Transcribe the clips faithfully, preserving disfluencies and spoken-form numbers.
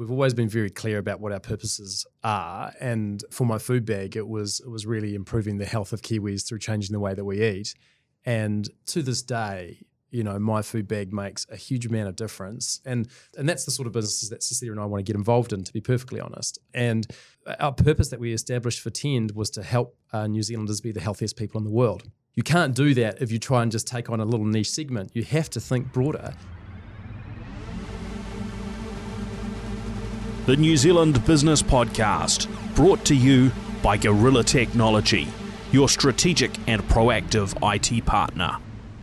we've always been very clear about what our purposes are. And for my food bag, it was it was really improving the health of Kiwis through changing the way that we eat. And to this day, you know, my food bag makes a huge amount of difference. And and that's the sort of businesses that Cecilia and I want to get involved in, to be perfectly honest. And our purpose that we established for Tend was to help uh, New Zealanders be the healthiest people in the world. You can't do that if you try and just take on a little niche segment. You have to think broader. The New Zealand Business Podcast, brought to you by Gorilla Technology, your strategic and proactive I T partner.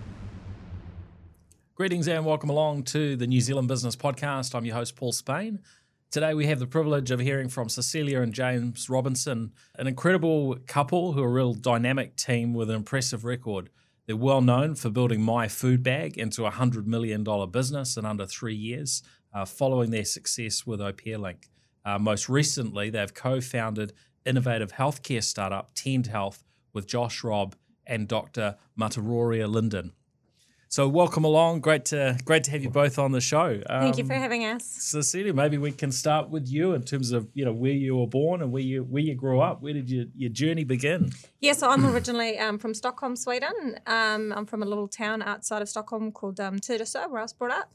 Greetings and welcome along to the New Zealand Business Podcast. I'm your host, Paul Spain. Today we have the privilege of hearing from Cecilia and James Robinson, an incredible couple who are a real dynamic team with an impressive record. They're well known for building My Food Bag into a one hundred million dollars business in under three years, uh, following their success with OPairLink. Uh, most recently, they've co-founded innovative healthcare startup Tend Health with Josh Robb and Doctor Mataroria Linden. So welcome along. Great to great to have you both on the show. Um, Thank you for having us. Cecilia, maybe we can start with you in terms of, you know, where you were born and where you where you grew up. Where did your, your journey begin? Yeah, so I'm originally um, from Stockholm, Sweden. Um, I'm from a little town outside of Stockholm called um, Tyresö, where I was brought up,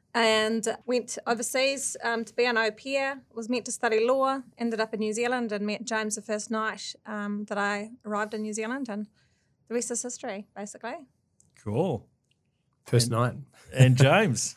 and went overseas um, to be an au pair. Was meant to study law. Ended up in New Zealand and met James the first night um, that I arrived in New Zealand, and the rest is history, basically. Cool. First and, night. And James.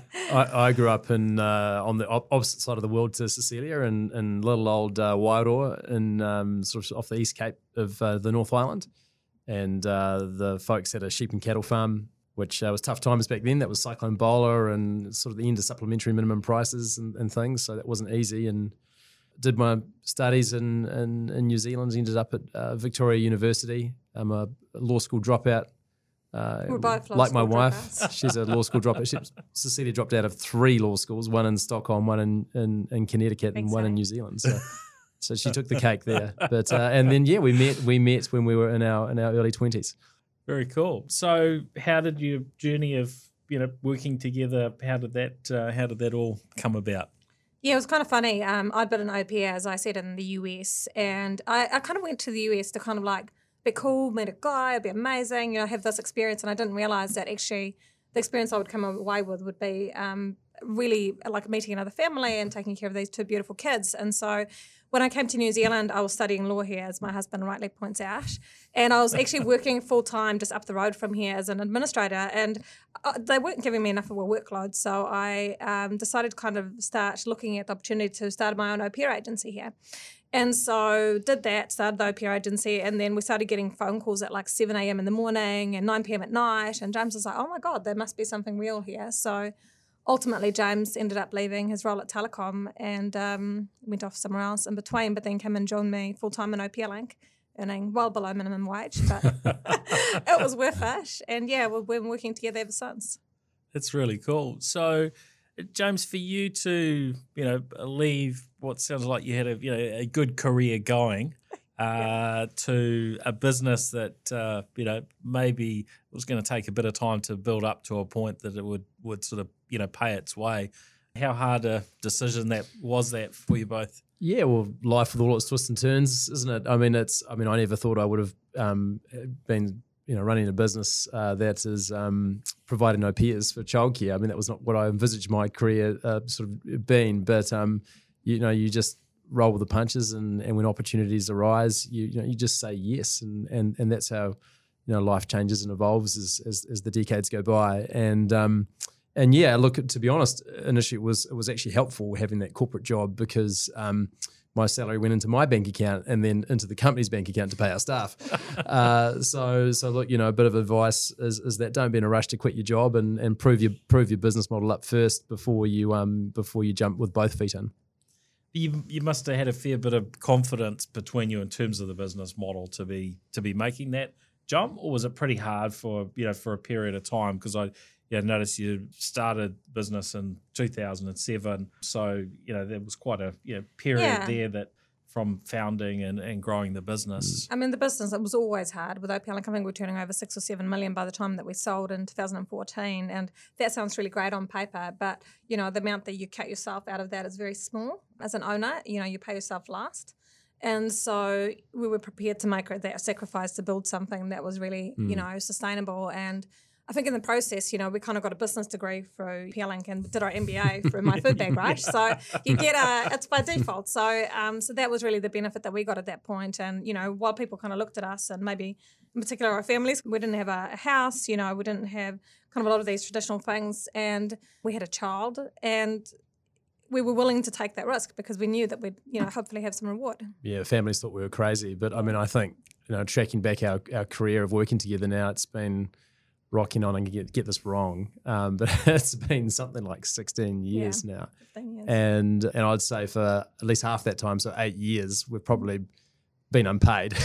I, I grew up in uh, on the op- opposite side of the world to Cecilia, in, in little old uh, Wairoa, in um, sort of off the East Cape of uh, the North Island. And uh, the folks had a sheep and cattle farm, which uh, was tough times back then. That was Cyclone Bowler and sort of the end of supplementary minimum prices and, and things. So that wasn't easy. And did my studies in, in, in New Zealand, ended up at uh, Victoria University. I'm a law school dropout. Uh, We're both law like my school wife, dropouts. she's a law school dropout. She, Cecilia dropped out of three law schools, one in Stockholm, one in, in, in Connecticut, and one in New Zealand. So, so she took the cake there. But uh, and then yeah, we met we met when we were in our in our early twenties. Very cool. So, how did your journey of, you know, working together? How did that uh, how did that all come about? Yeah, it was kind of funny. Um, I'd been an au pair, as I said, in the U S, and I, I kind of went to the U S to kind of like be cool, meet a guy, it'd be amazing, you know, have this experience. And I didn't realize that actually the experience I would come away with would be um, really like meeting another family and taking care of these two beautiful kids. And so when I came to New Zealand, I was studying law here, as my husband rightly points out. And I was actually working full-time just up the road from here as an administrator. And uh, they weren't giving me enough of a workload. So I um, decided to kind of start looking at the opportunity to start my own au pair agency here. And so did that, started the au pair agency, and then we started getting phone calls at like seven a.m. in the morning and nine p.m. at night. And James was like, oh, my God, there must be something real here. So ultimately, James ended up leaving his role at Telecom and um, went off somewhere else in between, but then came and joined me full-time in OPairLink, earning well below minimum wage, but it was worth it. And, yeah, we've been working together ever since. That's really cool. So, James, for you to, you know, leave what sounds like you had a, you know, a good career going uh, yeah. to a business that, uh, you know, maybe was going to take a bit of time to build up to a point that it would, would sort of, you know, pay its way. How hard a decision that was that for you both? Yeah, well, life with all its twists and turns, isn't it? I mean, it's. I mean, I never thought I would have um, been, you know, running a business uh, that is um, providing au pairs for childcare. I mean, that was not what I envisaged my career uh, sort of being. But um, you know, you just roll with the punches, and, and when opportunities arise, you you know, you just say yes, and and and that's how, you know, life changes and evolves as as, as the decades go by. And um, and yeah, look, to be honest, initially it was it was actually helpful having that corporate job because um, my salary went into my bank account and then into the company's bank account to pay our staff. uh, so so look, you know, a bit of advice is, is that don't be in a rush to quit your job and, and prove your prove your business model up first before you um before you jump with both feet in. You you must have had a fair bit of confidence between you in terms of the business model to be to be making that jump, or was it pretty hard for, you know, for a period of time? Because I yeah noticed you started business in two thousand seven, so you know there was quite a you know period yeah. there that from founding and, and growing the business? I mean, the business, it was always hard with O P Link. I think we're turning over six or seven million by the time that we sold in two thousand fourteen. And that sounds really great on paper, but, you know, the amount that you cut yourself out of that is very small. As an owner, you know, you pay yourself last. And so we were prepared to make that sacrifice to build something that was really, mm. you know, sustainable. And I think in the process, you know, we kind of got a business degree through O P Link and did our M B A through My Food Bag, right? So you get a, it's by default. So um, so that was really the benefit that we got at that point. And, you know, while people kind of looked at us and maybe in particular our families, we didn't have a house, you know, we didn't have kind of a lot of these traditional things. And we had a child and we were willing to take that risk because we knew that we'd, you know, hopefully have some reward. Yeah, families thought we were crazy. But I mean, I think, you know, tracking back our, our career of working together now, it's been rocking on and get, get this wrong. Um, but it's been something like sixteen years yeah, now. fifteen years. And and I'd say for at least half that time, so eight years, we've probably been unpaid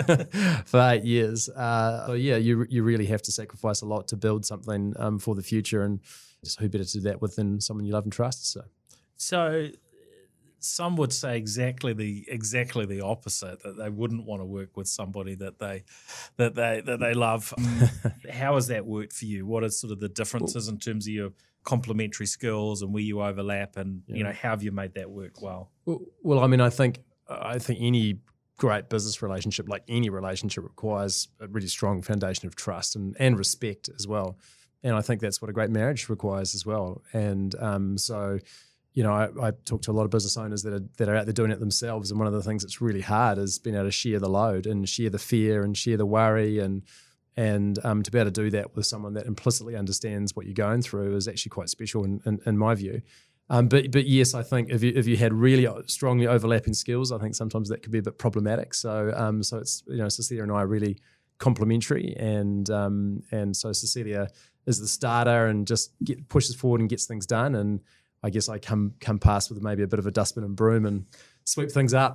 for eight years. Uh, so yeah, you you really have to sacrifice a lot to build something um, for the future, and just who better to do that with than someone you love and trust. So, so some would say exactly the exactly the opposite, that they wouldn't want to work with somebody that they that they that they love. How has that worked for you? What are sort of the differences in terms of your complementary skills and where you overlap, and yeah. you know, how have you made that work well? Well, well I mean, I think I think any great business relationship, like any relationship, requires a really strong foundation of trust and, and respect as well. And I think that's what a great marriage requires as well. And um, so, you know, I, I talk to a lot of business owners that are that are out there doing it themselves. And one of the things that's really hard is being able to share the load and share the fear and share the worry, and and um, to be able to do that with someone that implicitly understands what you're going through is actually quite special in, in, in my view. Um, but but yes, I think if you if you had really strongly overlapping skills, I think sometimes that could be a bit problematic. So um, so it's, you know, Cecilia and I are really complementary, and um, and so Cecilia is the starter and just get, pushes forward and gets things done, and I guess I come come past with maybe a bit of a dustbin and broom and sweep things up.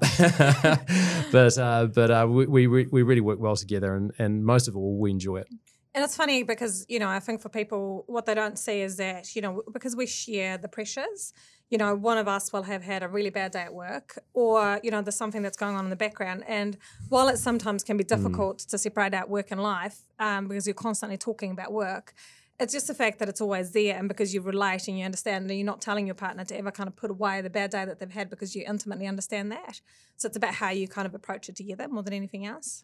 but uh, but uh, we we we really work well together, and and most of all we enjoy it. And it's funny because, you know, I think for people, what they don't see is that, you know, because we share the pressures, you know, one of us will have had a really bad day at work, or, you know, there's something that's going on in the background. And while it sometimes can be difficult mm. to separate out work and life, um, because you're constantly talking about work, it's just the fact that it's always there, and because you relate and you understand, and you're not telling your partner to ever kind of put away the bad day that they've had because you intimately understand that. So it's about how you kind of approach it together more than anything else.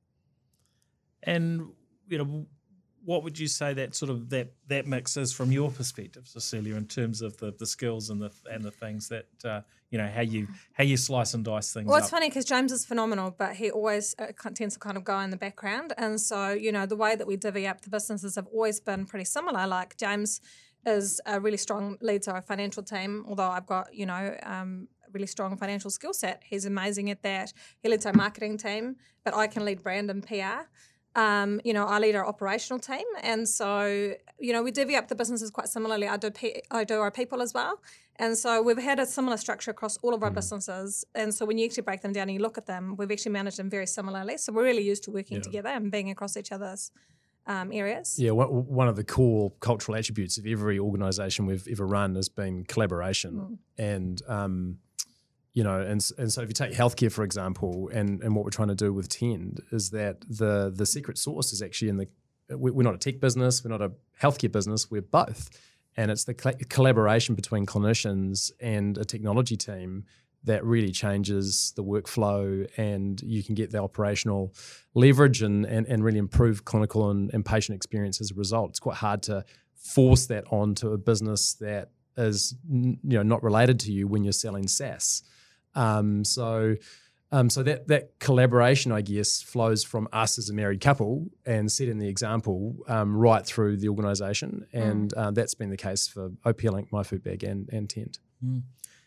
And, you know, what would you say that sort of that that mix is from your perspective, Cecilia, in terms of the, the skills and the and the things that uh, you know, how you how you slice and dice things? Well, it's up? funny because James is phenomenal, but he always uh, tends to kind of go in the background, and so, you know, the way that we divvy up the businesses have always been pretty similar. Like James is a really strong leads our financial team, although I've got, you know, um, a really strong financial skill set. He's amazing at that. He leads our marketing team, but I can lead brand and P R. Um, you know, I lead our operational team, and so, you know, we divvy up the businesses quite similarly. I do P- I do our people as well, and so we've had a similar structure across all of our mm. businesses. And so when you actually break them down and you look at them, we've actually managed them very similarly. So we're really used to working yeah. together and being across each other's um, areas. Yeah, one of the core cultural attributes of every organisation we've ever run has been collaboration, mm. and um, you know, and and so if you take healthcare, for example, and, and what we're trying to do with Tend is that the the secret sauce is actually in the, we're not a tech business, we're not a healthcare business, we're both. And it's the cl- collaboration between clinicians and a technology team that really changes the workflow, and you can get the operational leverage and and, and really improve clinical and, and patient experience as a result. It's quite hard to force that onto a business that is, you know, not related to you when you're selling SaaS. Um, so, um, so that that collaboration, I guess, flows from us as a married couple and setting the example um, right through the organisation, and mm. uh, that's been the case for O P Link, My Food Bag, and and Tend. Mm.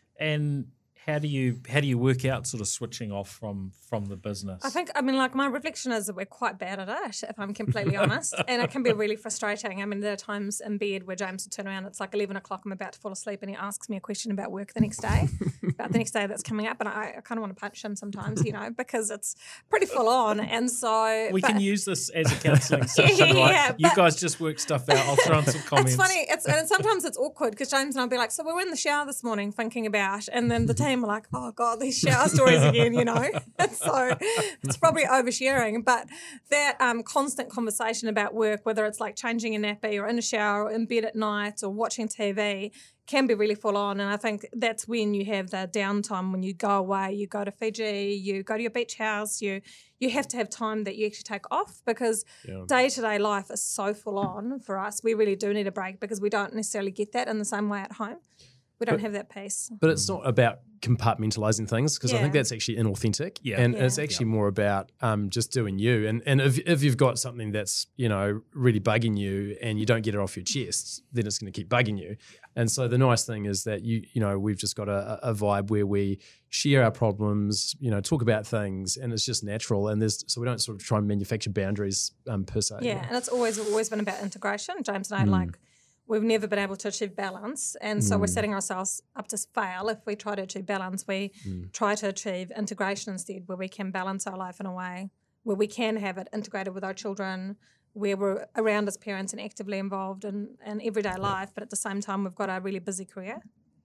And how do you how do you work out sort of switching off from from the business? I think, I mean, like, my reflection is that we're quite bad at it, if I'm completely honest, and it can be really frustrating. I mean, there are times in bed where James will turn around, it's like eleven o'clock, I'm about to fall asleep, and he asks me a question about work the next day, about the next day that's coming up, and I, I kind of want to punch him sometimes, you know, because it's pretty full on. And so we but, can use this as a counselling session, right? Yeah, you guys just work stuff out. I'll throw in some comments. It's funny, it's, and sometimes it's awkward because James and I'll be like, so we were in the shower this morning thinking about, and then the team team are like, oh God, these shower stories again, you know. So it's probably oversharing. But that um, constant conversation about work, whether it's like changing a nappy or in a shower or in bed at night or watching T V, can be really full on. And I think that's when you have the downtime, when you go away, you go to Fiji, you go to your beach house, you you have to have time that you actually take off, because yeah. day-to-day life is so full on for us. We really do need a break, because we don't necessarily get that in the same way at home. We don't but, have that peace. But it's not about compartmentalizing things, because yeah. I think that's actually inauthentic. Yeah. And yeah. it's actually yeah. more about um, just doing you. And and if, if you've got something that's, you know, really bugging you and you don't get it off your chest, then it's going to keep bugging you. Yeah. And so the nice thing is that, you you know, we've just got a, a vibe where we share our problems, you know, talk about things, and it's just natural. And there's so we don't sort of try and manufacture boundaries um, per se. Yeah, and it's always always been about integration. James and I mm. like, we've never been able to achieve balance, and so mm. we're setting ourselves up to fail if we try to achieve balance. We mm. try to achieve integration instead, where we can balance our life in a way where we can have it integrated with our children, where we're around as parents and actively involved in, in everyday yeah. life, but at the same time we've got a really busy career.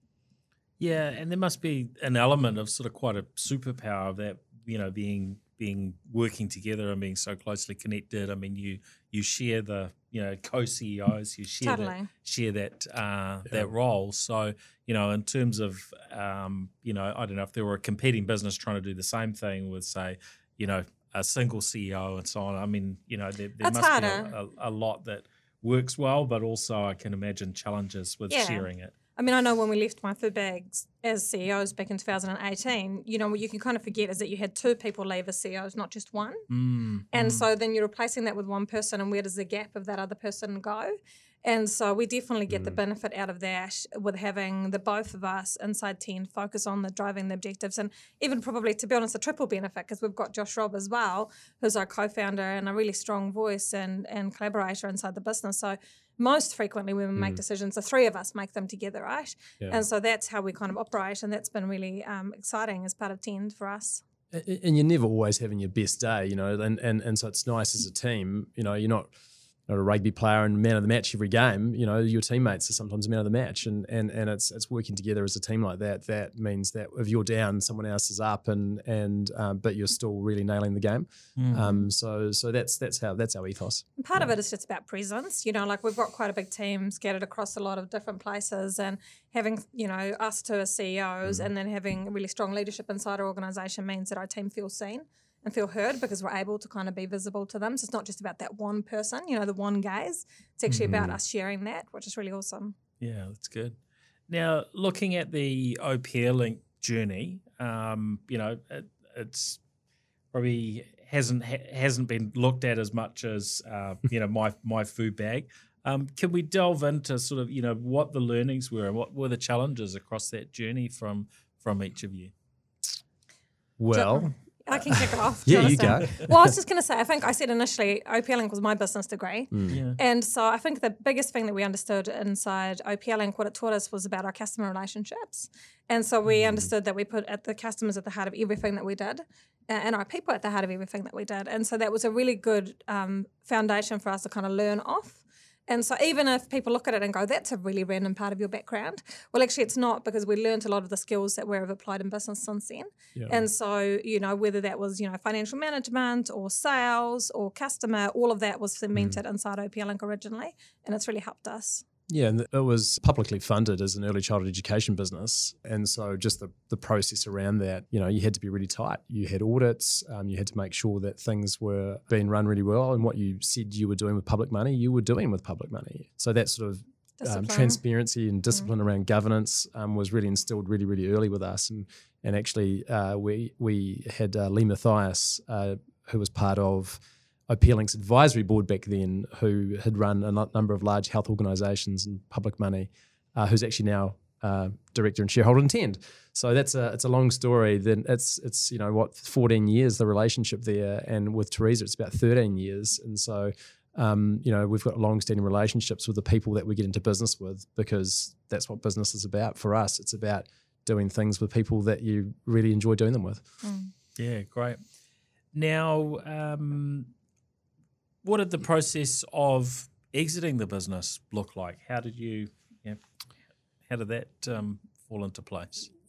Yeah, and there must be an element of sort of quite a superpower of that, you know, being being working together and being so closely connected. I mean, you you share the, you know, co-C E Os, you share totally. that, share that uh, yeah. that role. So, you know, in terms of, um, you know, I don't know if there were a competing business trying to do the same thing with, say, you know, a single C E O and so on. I mean, you know, there, there must harder. be a, a, a lot that works well, but also I can imagine challenges with yeah. sharing it. I mean, I know when we left My Food Bags as C E Os back in two thousand eighteen, you know, what you can kind of forget is that you had two people leave as C E Os, not just one. Mm, and mm. so then you're replacing that with one person, and where does the gap of that other person go? And so we definitely get mm. the benefit out of that with having the both of us inside ten focus on the driving the objectives, and even probably, to be honest, a triple benefit, because we've got Josh Robb as well, who's our co-founder and a really strong voice and, and collaborator inside the business. So most frequently when we make mm. decisions, the three of us make them together, right? Yeah. And so that's how we kind of operate, and that's been really um, exciting as part of Tend for us. And you're never always having your best day, you know, and, and, and so it's nice as a team, you know, you're not not a rugby player and man of the match every game. You know, your teammates are sometimes man of the match, and and and it's it's working together as a team like that. That means that if you're down, someone else is up, and and um, but you're still really nailing the game. Mm. Um, so so that's that's how that's our ethos. And part yeah. of it is just about presence. You know, like we've got quite a big team scattered across a lot of different places, and having, you know, us two as C E Os, mm. and then having really strong leadership inside our organisation means that our team feels seen and feel heard, because we're able to kind of be visible to them. So it's not just about that one person, you know, the one gaze. It's actually mm-hmm. about us sharing that, which is really awesome. Yeah, that's good. Now, looking at the Au Pair Link journey, um, you know, it, it's probably hasn't ha- hasn't been looked at as much as uh, you know my my food bag. Um, can we delve into sort of, you know, what the learnings were and what were the challenges across that journey from from each of you? Well. So, I can kick it off. yeah, you go. Well, I was just going to say, I think I said initially, Au Pair Link was my business degree. Mm. Yeah. And so I think the biggest thing that we understood inside Au Pair Link, what it taught us was about our customer relationships. And so we mm. understood that we put at the customers at the heart of everything that we did, and our people at the heart of everything that we did. And so that was a really good um, foundation for us to kind of learn off. And so even if people look at it and go, that's a really random part of your background, well, actually it's not, because we learned a lot of the skills that we've applied in business since then. Yeah. And so, you know, whether that was, you know, financial management or sales or customer, all of that was cemented mm. inside Au Pair Link originally, and it's really helped us. Yeah, and it was publicly funded as an early childhood education business. And so just the, the process around that, you know, you had to be really tight. You had audits, um, you had to make sure that things were being run really well, and what you said you were doing with public money, you were doing with public money. So that sort of um, transparency and discipline mm. around governance um, was really instilled really, really early with us. And and actually uh, we, we had uh, Lee Mathias, uh, who was part of Au Pair Link's advisory board back then, who had run a number of large health organisations and public money, uh, who's actually now uh, director and shareholder in Tend. So that's a it's a long story. Then it's it's you know what fourteen years the relationship there, and with Teresa it's about thirteen years. And so um, you know we've got long-standing relationships with the people that we get into business with, because that's what business is about for us. It's about doing things with people that you really enjoy doing them with. Mm. Yeah, great. Now. Um, What did the process of exiting the business look like? How did you, you know, how did that um, fall into place?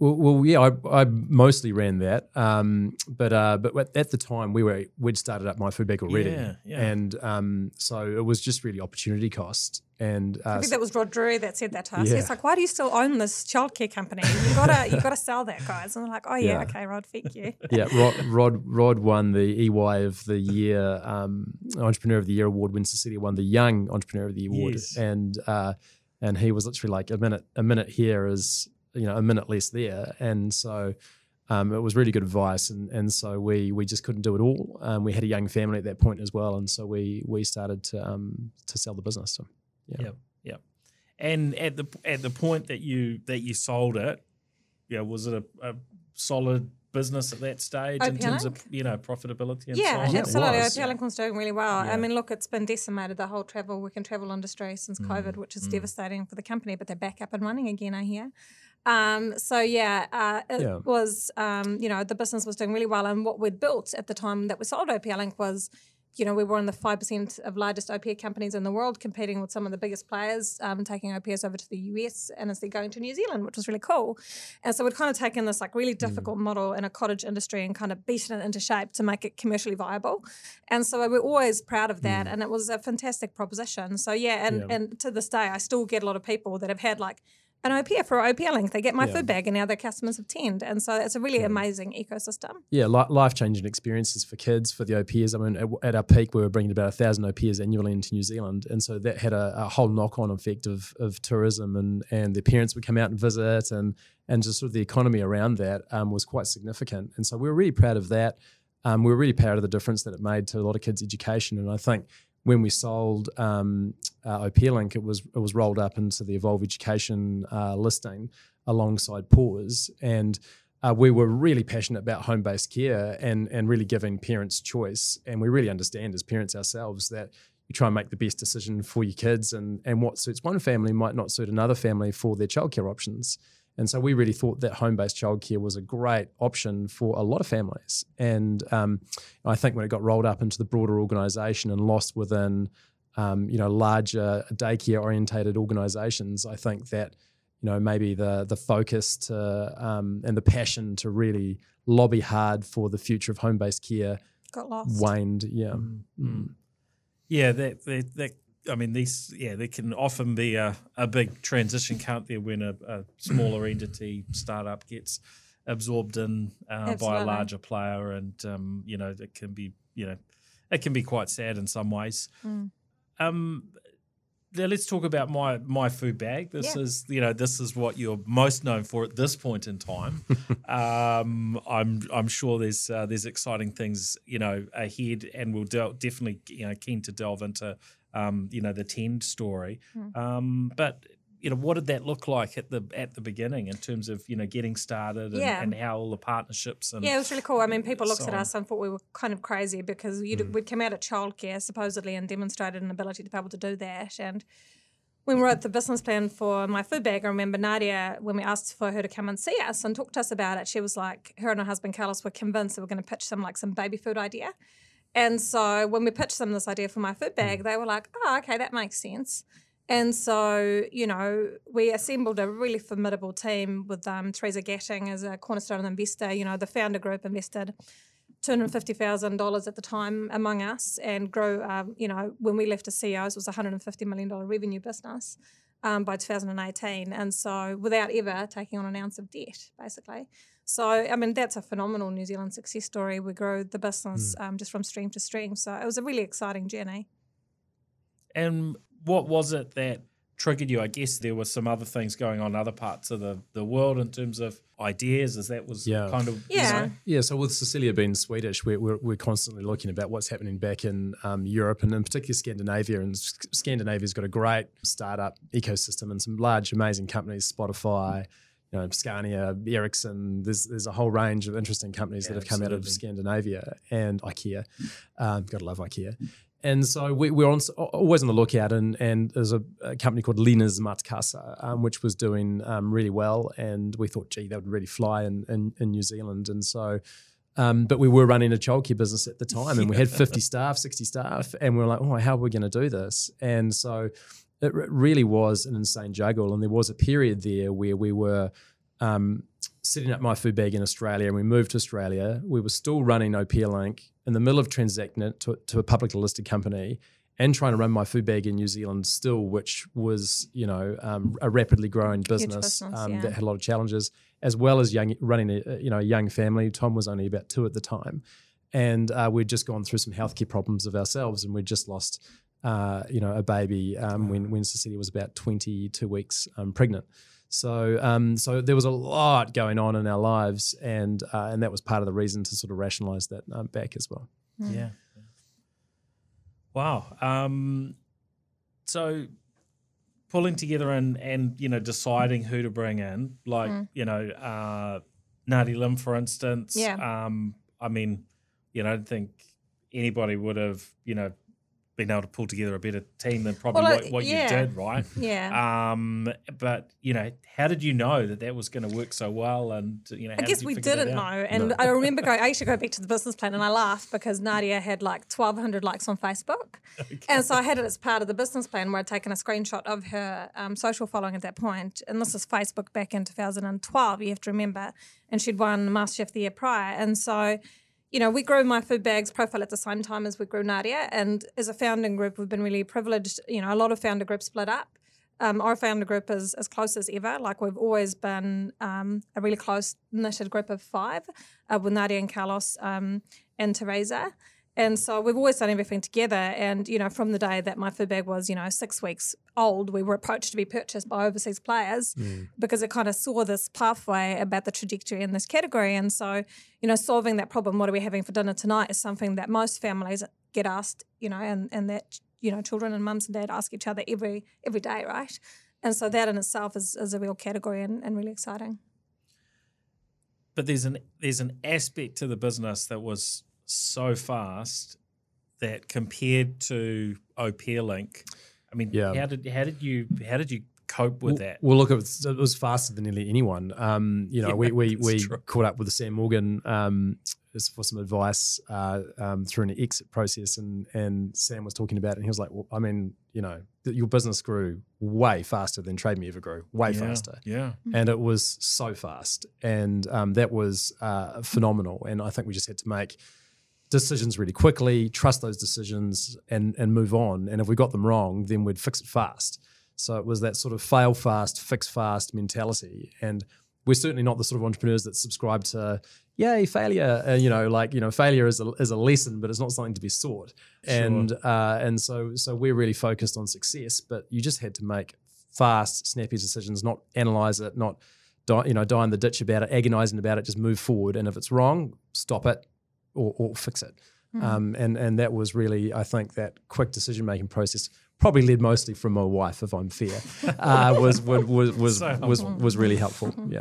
Well, well, yeah, I, I mostly ran that, um, but uh, but at the time we were we'd started up My Food Bag already, Yeah, yeah. and um, so it was just really opportunity cost. And uh, I think that was Rod Drury that said that to us. Yeah. He's like, "Why do you still own this childcare company? You gotta, you gotta sell that, guys." And we're like, "Oh yeah, Yeah. okay, Rod, thank you." yeah, Rod, Rod Rod won the E Y of the Year um, Entrepreneur of the Year award when Cecilia won the Young Entrepreneur of the Year award, Yes. and uh, and he was literally like a minute a minute here is you know a minute less there, and so. Um, it was really good advice, and and so we we just couldn't do it all. Um, we had a young family at that point as well, and so we we started to um, to sell the business. So, yeah. Yep, yep. And at the at the point that you that you sold it, yeah, was it a, a solid business at that stage in O P terms Link? of you know profitability and Yeah, so on? absolutely. was. O P Link was doing really well. Yeah. I mean, look, it's been decimated, the whole travel, work and travel industry since Mm, COVID, which is mm. devastating for the company, but they're back up and running again, I hear. Um, so, yeah, uh, it Yeah. was, um, you know, the business was doing really well. And what we'd built at the time that we sold O P Link was, you know, we were in the five percent of largest O P A companies in the world, competing with some of the biggest players, um, taking O P S over to the U S and instead going to New Zealand, which was really cool. And so we'd kind of taken this like really difficult model in a cottage industry and kind of beaten it into shape to make it commercially viable. And so we're always proud of that. And it was a fantastic proposition. So yeah, and, Yeah. and to this day, I still get a lot of people that have had like an O P A for O P Link. They get my Yeah. food bag and now their customers have tend. And so it's a really amazing ecosystem. Yeah, li- life-changing experiences for kids, for the O P As. I mean, at, at our peak, we were bringing about a thousand O P As annually into New Zealand, and so that had a, a whole knock-on effect of of tourism, and and their parents would come out and visit, and and just sort of the economy around that um, was quite significant. And so we were really proud of that. Um, we were really proud of the difference that it made to a lot of kids' education, and I think when we sold um, uh, O P Link, it was it was rolled up into the Evolve Education uh, listing alongside Pause, and uh, we were really passionate about home-based care and and really giving parents choice. And we really understand as parents ourselves that you try and make the best decision for your kids, and and what suits one family might not suit another family for their childcare options. And so we really thought that home-based childcare was a great option for a lot of families. And um, I think when it got rolled up into the broader organisation and lost within, um, you know, larger daycare-orientated organisations, I think that, you know, maybe the the focus to um, and the passion to really lobby hard for the future of home-based care Got lost. waned. Yeah. Mm. Yeah, that, that that I mean these yeah, there can often be a, a big transition, can't there, when a, a smaller entity startup gets absorbed in uh, by Absolutely. a larger player, and um, you know it can be you know it can be quite sad in some ways. Mm. Um, now let's talk about my my food bag. This Yeah. is you know this is what you're most known for at this point in time. um, I'm I'm sure there's uh, there's exciting things you know ahead, and we'll del- definitely you know keen to delve into um, you know the Tend story. Mm. Um, but you know what did that look like at the at the beginning in terms of you know getting started and, Yeah. and how all the partnerships and Yeah, it was really cool. I mean, people looked so at on. us and thought we were kind of crazy because you'd, we'd come out at childcare supposedly and demonstrated an ability to be able to do that. And when we wrote the business plan for My Food Bag, I remember Nadia, when we asked for her to come and see us and talk to us about it, she was like, her and her husband Carlos were convinced that we're going to pitch them like some baby food idea. And so when we pitched them this idea for My Food Bag, they were like, oh, okay, that makes sense. And so, you know, we assembled a really formidable team with um, Teresa Gatting as a cornerstone investor. You know, the founder group invested two hundred fifty thousand dollars at the time among us and grew, um, you know, when we left as C E Os, it was a one hundred fifty million dollars revenue business um, by two thousand eighteen. And so without ever taking on an ounce of debt, basically. So, I mean, that's a phenomenal New Zealand success story. We grew the business um, just from stream to stream. So it was a really exciting journey. And what was it that triggered you? I guess there were some other things going on in other parts of the, the world in terms of ideas, as that was Yeah. kind of you Yeah. know? Yeah, so with Cecilia being Swedish, we're, we're, we're constantly looking about what's happening back in um, Europe and in particular Scandinavia. And S- Scandinavia's got a great startup ecosystem and some large, amazing companies, Spotify, you know, Scania, Ericsson. There's there's a whole range of interesting companies Yeah, that have come out of absolutely. Scandinavia, and IKEA. Um, gotta love IKEA. And so we, we're on, always on the lookout, and, and there's a, a company called Linas Matkassa, um, which was doing um, really well, and we thought, gee, that would really fly in, in, in New Zealand. And so, um, but we were running a childcare business at the time, and we had fifty staff, sixty staff, and we were like, oh, how are we going to do this? And so it re- really was an insane juggle, and there was a period there where we were um, setting up My Food Bag in Australia, and we moved to Australia, we were still running OPearLink in the middle of transacting it to, to a publicly listed company and trying to run My Food Bag in New Zealand still, which was, you know, um, a rapidly growing business, business, um, yeah. that had a lot of challenges, as well as young running a, you know, a young family. Tom was only about two at the time. And uh, we'd just gone through some healthcare problems of ourselves, and we'd just lost, uh, you know, a baby um, when, when Cecilia was about twenty-two weeks um, pregnant. So, um, so there was a lot going on in our lives, and uh, and that was part of the reason to sort of rationalise that um, back as well. Mm. Yeah. Wow. Um, so pulling together and and you know deciding who to bring in, like Mm. you know uh, Nadi Lim, for instance. Yeah. Um, I mean, you know, I don't think anybody would have you know been able to pull together a better team than probably Well, what, what yeah. you did, right? Yeah. Um, but you know, how did you know that that was going to work so well? And you know, how I guess did you we figure that didn't know. out? And I remember going, I used to go back to the business plan and I laughed because Nadia had like twelve hundred likes on Facebook. Okay. And so I had it as part of the business plan where I'd taken a screenshot of her um, social following at that point. And this is Facebook back in two thousand twelve, you have to remember. And she'd won MasterChef the year prior. And so, you know, we grew My Food Bag's profile at the same time as we grew Nadia. And as a founding group, we've been really privileged. You know, a lot of founder groups split up. Um, our founder group is as close as ever. Like we've always been um, a really close knitted group of five uh, with Nadia and Carlos um, and Teresa. And so we've always done everything together. And, you know, from the day that My Food Bag was, you know, six weeks old, we were approached to be purchased by overseas players mm. because it kind of saw this pathway about the trajectory in this category. And so, you know, solving that problem, what are we having for dinner tonight, is something that most families get asked, you know, and, and that, you know, children and mums and dad ask each other every every day, right? And so that in itself is, is a real category and, and really exciting. But there's an there's an aspect to the business that was so fast that compared to OPearLink, I mean, Yeah. how did how did you how did you cope with well, that? Well, look, it was, it was faster than nearly anyone. Um, you know, Yeah, we we, that's we true. caught up with Sam Morgan um, for some advice uh, um, through an exit process, and and Sam was talking about it, and he was like, well, I mean, you know, that your business grew way faster than Trade Me ever grew, way yeah, faster. Yeah. And it was so fast, and um, that was uh, phenomenal. And I think we just had to make decisions really quickly, trust those decisions, and and move on. And if we got them wrong, then we'd fix it fast. So it was that sort of fail fast, fix fast mentality. And we're certainly not the sort of entrepreneurs that subscribe to, yay, failure. Uh, you know, like, you know, failure is a, is a lesson, but it's not something to be sought. Sure. And uh, and so so we're really focused on success, but you just had to make fast, snappy decisions, not analyze it, not die, you know, die in the ditch about it, agonizing about it, just move forward. And if it's wrong, stop it or, or fix it. Mm-hmm. Um, and, and that was really, I think, that quick decision-making process, probably led mostly from my wife, if I'm fair, uh, was, was, was, was, So was, was really helpful. Yeah.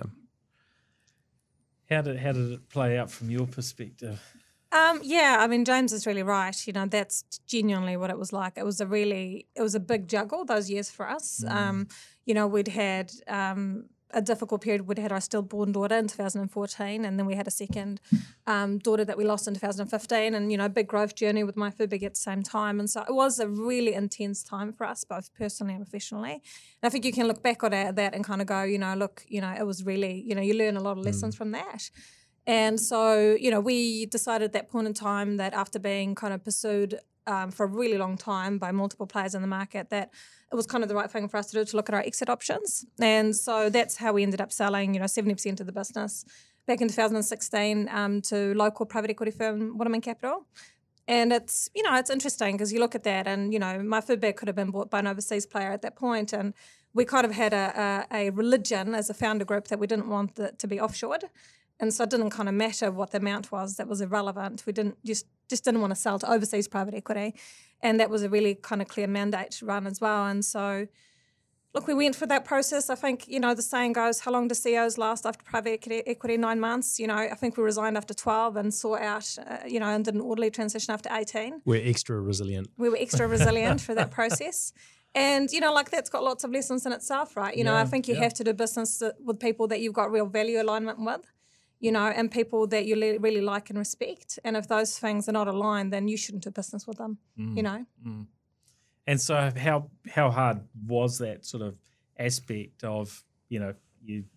How did how did it play out from your perspective? Um, yeah, I mean, James is really right. You know, that's genuinely what it was like. It was a really, it was a big juggle those years for us. Mm. Um, you know, we'd had um, a difficult period. We'd had our stillborn daughter in two thousand fourteen, and then we had a second um, daughter that we lost in two thousand fifteen, and, you know, big growth journey with My Food Bag at the same time. And so it was a really intense time for us, both personally and professionally. And I think you can look back on that and kind of go, you know, look, you know, it was really, you know, you learn a lot of lessons mm. from that. And so, you know, we decided at that point in time that after being kind of pursued um, for a really long time by multiple players in the market, that it was kind of the right thing for us to do to look at our exit options. And so that's how we ended up selling, you know, seventy percent of the business back in two thousand sixteen um, to local private equity firm Waterman Capital. And it's, you know, it's interesting because you look at that and, you know, My Food Bag could have been bought by an overseas player at that point, and we kind of had a, a, a religion as a founder group that we didn't want it to be offshored. And so it didn't kind of matter what the amount was. That was irrelevant. We didn't just just didn't want to sell to overseas private equity. And that was a really kind of clear mandate to run as well. And so, look, we went through that process. I think, you know, the saying goes, how long do C E Os last after private equity? equity? Nine months. You know, I think we resigned after twelve and saw out, uh, you know, and did an orderly transition after eighteen. We're extra resilient. We were extra resilient through that process. And, you know, like that's got lots of lessons in itself, right? You know, Yeah, I think you yeah. have to do business with people that you've got real value alignment with, you know, and people that you le- really like and respect. And if those things are not aligned, then you shouldn't do business with them, Mm. you know. Mm. And so how how hard was that sort of aspect of, you know, you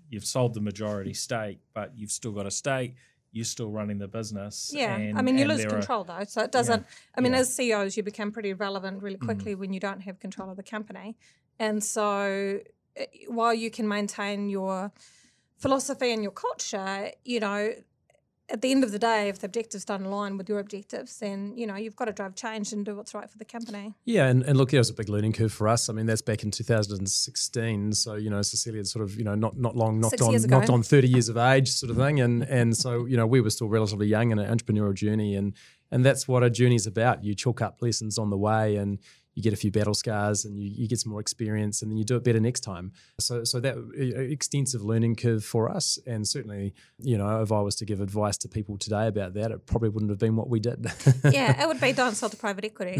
you've sold the majority stake, but you've still got a stake. You're still running the business. Yeah, and, I mean, you and lose there control though, so it doesn't. Yeah. I mean, Yeah. as C E Os, you become pretty relevant really quickly mm. when you don't have control of the company, and so while you can maintain your philosophy and your culture, you know, at the end of the day, if the objectives don't align with your objectives, then, you know, you've got to drive change and do what's right for the company. Yeah, and, and look, there was a big learning curve for us. I mean, that's back in two thousand sixteen. So, you know, Cecilia had sort of, you know, not not long knocked Six on years ago. knocked on thirty years of age sort of thing. And and so, you know, we were still relatively young in an entrepreneurial journey. And and that's what a journey is about. You chalk up lessons on the way and you get a few battle scars and you, you get some more experience and then you do it better next time. So so that uh, extensive learning curve for us, and certainly, you know, if I was to give advice to people today about that, it probably wouldn't have been what we did. Yeah, it would be don't sell to private equity.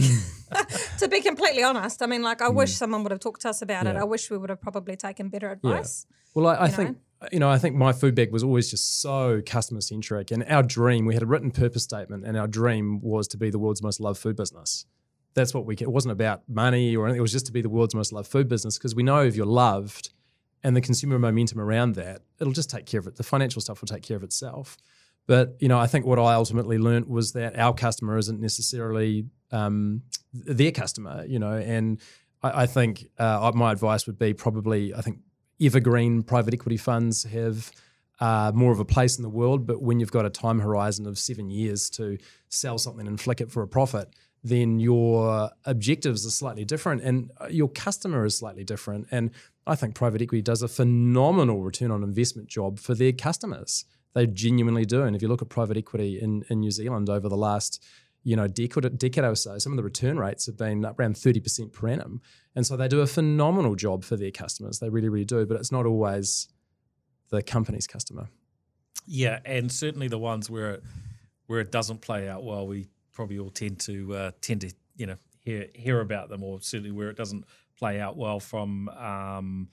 To be completely honest, I mean, like, I mm. wish someone would have talked to us about yeah. it. I wish we would have probably taken better advice. Yeah. Well, I, I think, know? you know, I think My Food Bag was always just so customer centric, and our dream, we had a written purpose statement, and our dream was to be the world's most loved food business. That's what we, it wasn't about money or anything. It was just to be the world's most loved food business, because we know if you're loved and the consumer momentum around that, it'll just take care of it. The financial stuff will take care of itself. But, you know, I think what I ultimately learned was that our customer isn't necessarily um, their customer, you know, and I, I think uh, my advice would be probably, I think evergreen private equity funds have uh, more of a place in the world, but when you've got a time horizon of seven years to sell something and flick it for a profit, then your objectives are slightly different and your customer is slightly different. And I think private equity does a phenomenal return on investment job for their customers. They genuinely do. And if you look at private equity in, in New Zealand over the last, you know, decade, decade or so, some of the return rates have been around thirty percent per annum. And so they do a phenomenal job for their customers. They really, really do. But it's not always the company's customer. Yeah, and certainly the ones where it, where it doesn't play out well, we probably all tend to uh, tend to you know hear hear about them, or certainly where it doesn't play out well from um,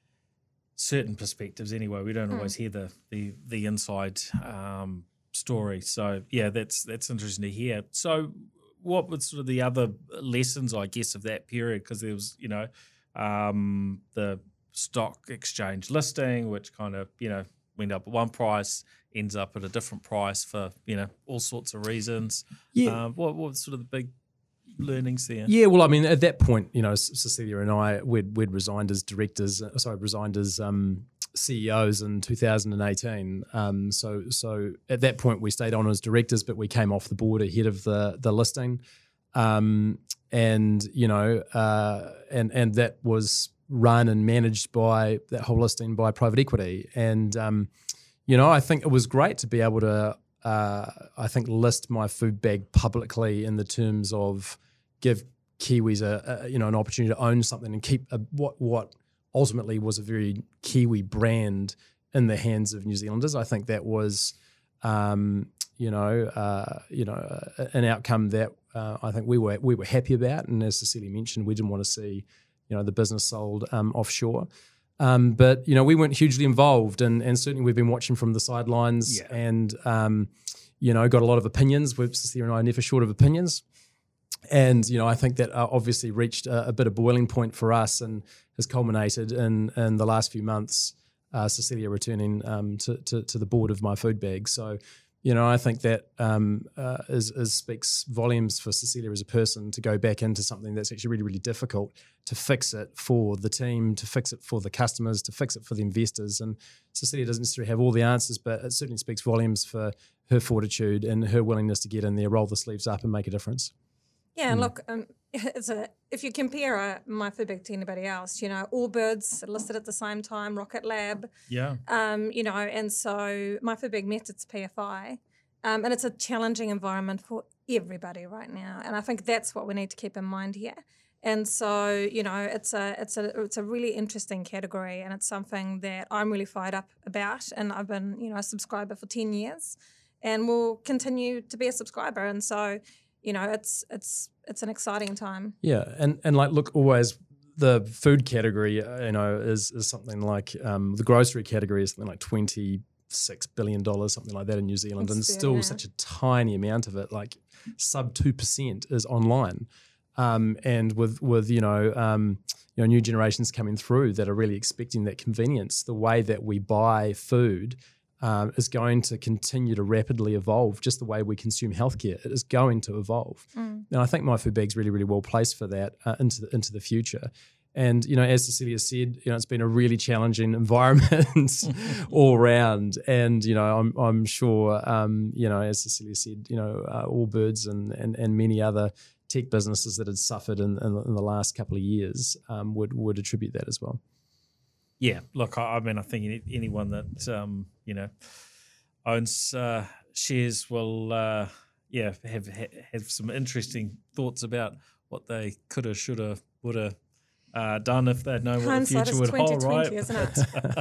certain perspectives. Anyway, we don't mm. always hear the the the inside um, story. So yeah, that's that's interesting to hear. So what were sort of the other lessons, I guess, of that period? Because there was you know um, the stock exchange listing, which kind of you know went up at one price, ends up at a different price for, you know, all sorts of reasons. Yeah. Um, what, what were sort of the big learnings there? Yeah, well, I mean, at that point, you know, Cecilia and I, we'd, we'd resigned as directors, sorry, resigned as um, C E Os in two thousand eighteen. Um, so so at that point, we stayed on as directors, but we came off the board ahead of the the listing. Um, and, you know, uh, and and that was run and managed by, that whole listing by private equity. And, um, you know, I think it was great to be able to, uh, I think, list My Food Bag publicly in the terms of give Kiwis a, a you know an opportunity to own something and keep a, what what ultimately was a very Kiwi brand in the hands of New Zealanders. I think that was, um, you know, uh, you know, an outcome that uh, I think we were we were happy about. And as Cecilia mentioned, we didn't want to see, you know, the business sold um, offshore. Um, but, you know, we weren't hugely involved, and, and certainly we've been watching from the sidelines yeah. and, um, you know, got a lot of opinions. We've, Cecilia and I are never short of opinions. And, you know, I think that uh, obviously reached a, a bit of boiling point for us and has culminated in, in the last few months, uh, Cecilia returning um, to, to, to the board of My Food Bag. So, you know, I think that um, uh, is, is speaks volumes for Cecilia as a person to go back into something that's actually really, really difficult, to fix it for the team, to fix it for the customers, to fix it for the investors. And Cecilia doesn't necessarily have all the answers, but it certainly speaks volumes for her fortitude and her willingness to get in there, roll the sleeves up and make a difference. Yeah, and mm. look, um, it's a, if you compare uh, My Food Bag to anybody else, you know, Allbirds listed at the same time, Rocket Lab. Yeah. Um, you know, and so My Food Bag met its P F I. Um, and it's a challenging environment for everybody right now. And I think that's what we need to keep in mind here. And so, you know, it's a it's a it's a really interesting category, and it's something that I'm really fired up about. And I've been, you know, a subscriber for ten years and will continue to be a subscriber. And so, you know, it's it's it's an exciting time. Yeah, and and like look, always the food category, you know, is is something like um, the grocery category is something like twenty-six billion dollars, something like that in New Zealand, it's and fair, still yeah. such a tiny amount of it, like sub two percent, is online. Um, and with with you know um, you know new generations coming through that are really expecting that convenience, the way that we buy food um, is going to continue to rapidly evolve. Just the way we consume healthcare, it is going to evolve. Mm. And I think My Food Bag's really really well placed for that uh, into the, into the future. And, you know, as Cecilia said, you know, it's been a really challenging environment all round. And, you know, I'm I'm sure, um, you know, as Cecilia said, you know, uh, Allbirds and, and and many other tech businesses that had suffered in, in, in the last couple of years um, would would attribute that as well. Yeah, look, I, I mean, I think any, anyone that, um, you know, owns uh, shares will, uh, yeah, have have some interesting thoughts about what they coulda, shoulda, woulda, Uh, done if they'd known what the future would hold, right? Isn't it?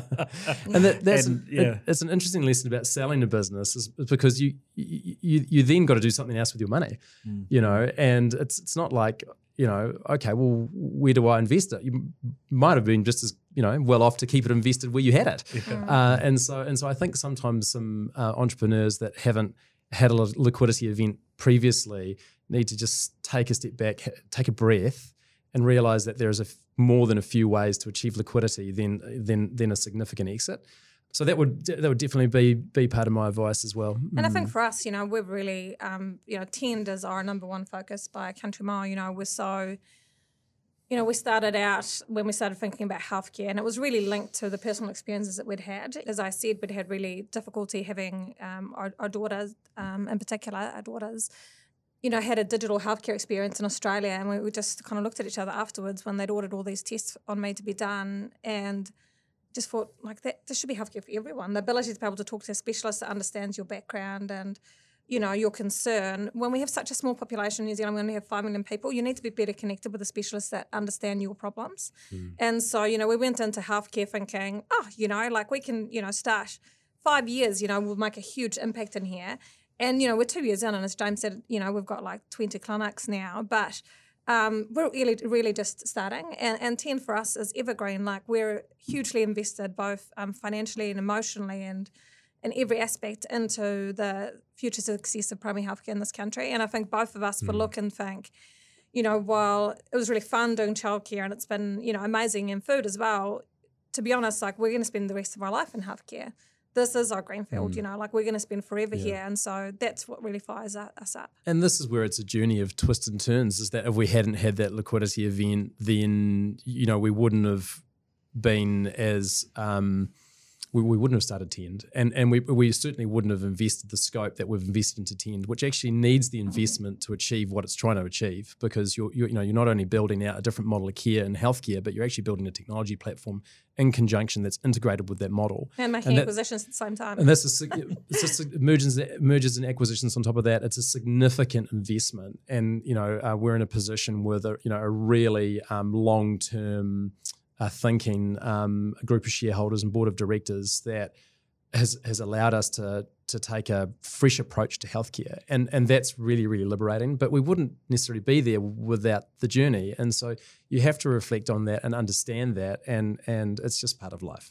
And that, that's and, an, yeah. it, it's an interesting lesson about selling a business, is because you you you, you then got to do something else with your money, mm. you know. And it's it's not like, you know, okay, well, where do I invest it? You might have been just as, you know, well off to keep it invested where you had it. Yeah. Uh, and so and so I think sometimes some uh, entrepreneurs that haven't had a liquidity event previously need to just take a step back, take a breath, and realise that there is a f- more than a few ways to achieve liquidity than than than a significant exit. So that would that would definitely be be part of my advice as well. And mm. I think for us, you know, we're really, um, you know, Tend is our number one focus by a country mile. You know, we're so, you know, we started out when we started thinking about healthcare, and it was really linked to the personal experiences that we'd had. As I said, we'd had really difficulty having um, our, our daughters, um, in particular, our daughters, you know, had a digital healthcare experience in Australia, and we, we just kind of looked at each other afterwards when they'd ordered all these tests on me to be done, and just thought, like, that this should be healthcare for everyone. The ability to be able to talk to a specialist that understands your background and, you know, your concern. When we have such a small population in New Zealand, we only have five million people, you need to be better connected with the specialists that understand your problems. Mm. And so, you know, we went into healthcare thinking, oh, you know, like we can, you know, start five years, you know, we'll make a huge impact in here. And, you know, we're two years in, and as James said, you know, we've got like twenty clinics now, but um, we're really, really just starting. And, and Tend for us is evergreen. Like, we're hugely invested both um, financially and emotionally and in every aspect into the future success of primary healthcare in this country. And I think both of us mm. would look and think, you know, while it was really fun doing childcare and it's been, you know, amazing in food as well, to be honest, like, we're going to spend the rest of our life in healthcare. This is our greenfield, mm. you know, like, we're going to spend forever yeah. here. And so that's what really fires us up. And this is where it's a journey of twists and turns, is that if we hadn't had that liquidity event, then, you know, we wouldn't have been as, um, we, we wouldn't have started Tend. And and we we certainly wouldn't have invested the scope that we've invested into Tend, which actually needs the investment to achieve what it's trying to achieve, because you're, you're you know, you're not only building out a different model of care in healthcare, but you're actually building a technology platform in conjunction that's integrated with that model. And making and that, acquisitions at the same time. And that's a, it's just mergers, mergers and acquisitions on top of that. It's a significant investment. And, you know, uh, we're in a position with a, you know, a really um, long-term uh, thinking um, a group of shareholders and board of directors that has has allowed us to to take a fresh approach to healthcare, and and that's really really liberating. But we wouldn't necessarily be there without the journey, and so you have to reflect on that and understand that, and and it's just part of life.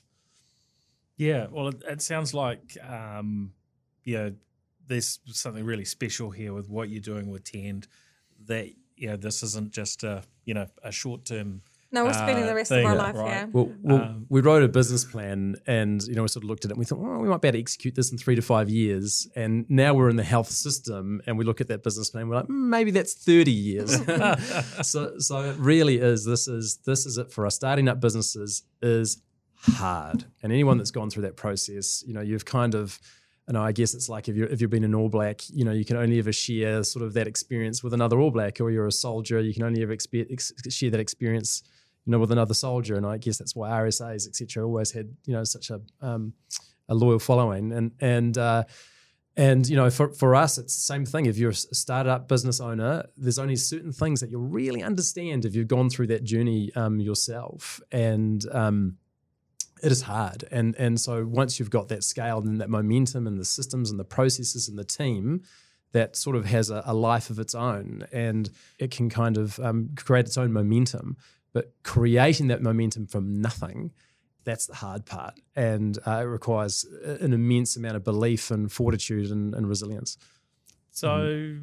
Yeah, well, it, it sounds like um, you know, there's something really special here with what you're doing with Tend. That, you know, this isn't just a you know a short term. No, we're spending uh, the rest thing, of our life, right. yeah. Well, well um, we wrote a business plan, and, you know, we sort of looked at it and we thought, well, we might be able to execute this in three to five years. And now we're in the health system, and we look at that business plan, we're like, mm, maybe that's thirty years. so, so it really is. This is this is it for us. Starting up businesses is hard, and anyone that's gone through that process, you know, you've kind of. You know, I guess it's like if you're if you've been an All Black, you know, you can only ever share sort of that experience with another All Black, or you're a soldier, you can only ever expe- ex- share that experience, you know, with another soldier. And I guess that's why R S As, et cetera, always had, you know, such a um, a loyal following. And and uh, and you know, for for us, it's the same thing. If you're a startup business owner, there's only certain things that you'll really understand if you've gone through that journey um, yourself. And um, it is hard. And and so once you've got that scale and that momentum and the systems and the processes and the team, that sort of has a, a life of its own, and it can kind of um, create its own momentum. But creating that momentum from nothing, that's the hard part. And uh, it requires an immense amount of belief and fortitude and, and resilience. So, mm.